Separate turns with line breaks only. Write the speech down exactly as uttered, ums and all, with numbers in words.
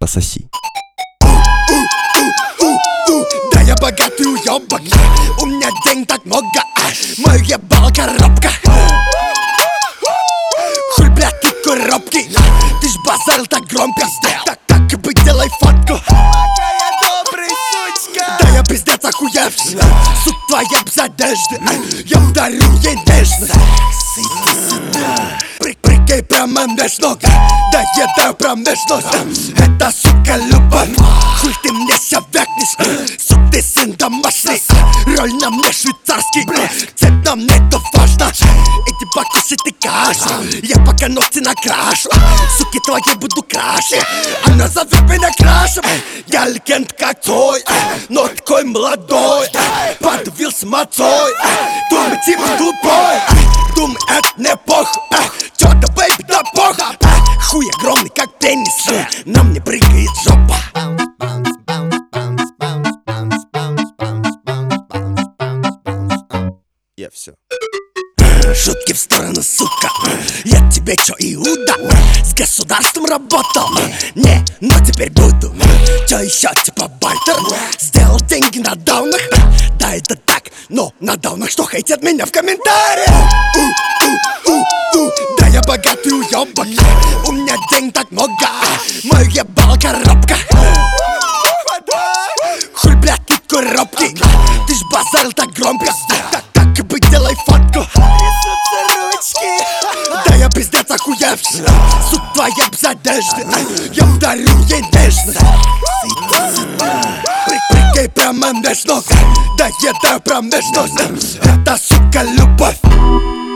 пососи.
Да я богатый уёбок, у меня денег так много, мой ебал коробка. Хуй, блядь, ты коробки, ты ж базарил так громко. Так, так и быть, делай фотку. Да я пиздец охуевший, суд твоя без одежды, я дарю ей нежность. Прикинь, прямо меж ног, да едаю прям меж ног. Это, сука, любовь, хуй ты мне ся вякнешь. Сук, ты сын домашний, роль на мне швейцарский, цвет на мне то важно. Иди покушай ты кашу, я пока ногти накрашу. Суки твои буду краше, она зовет меня крашем. Я легенд как твой, но такой молодой. Подавился мацой, думай типа тупой. Думай, это не похуй, чё-то, бэйби, да похуй. Хуй огромный, как пенис, на мне прыгает жопа.
Я все.
Шутки в сторону, сука, я тебе чё, Иуда? С государством работал, не, но теперь буду. Чё ещё, типа бартер? Сделал деньги на даунах? Да, это так, но на даунах что хейтят меня в комментариях? Да я богатый уёбок, у меня денег так много, мой ебал коробка. Хуй, блядь, ты коробки, ты ж базарил так громко. Так, так и быть, делай фотку. Да я пиздец охуевший, суд твоя без одежды, я дарю ей нежность. Прикинь, прямо меж ног, да едаю прям меж ног. Это, сука, любовь.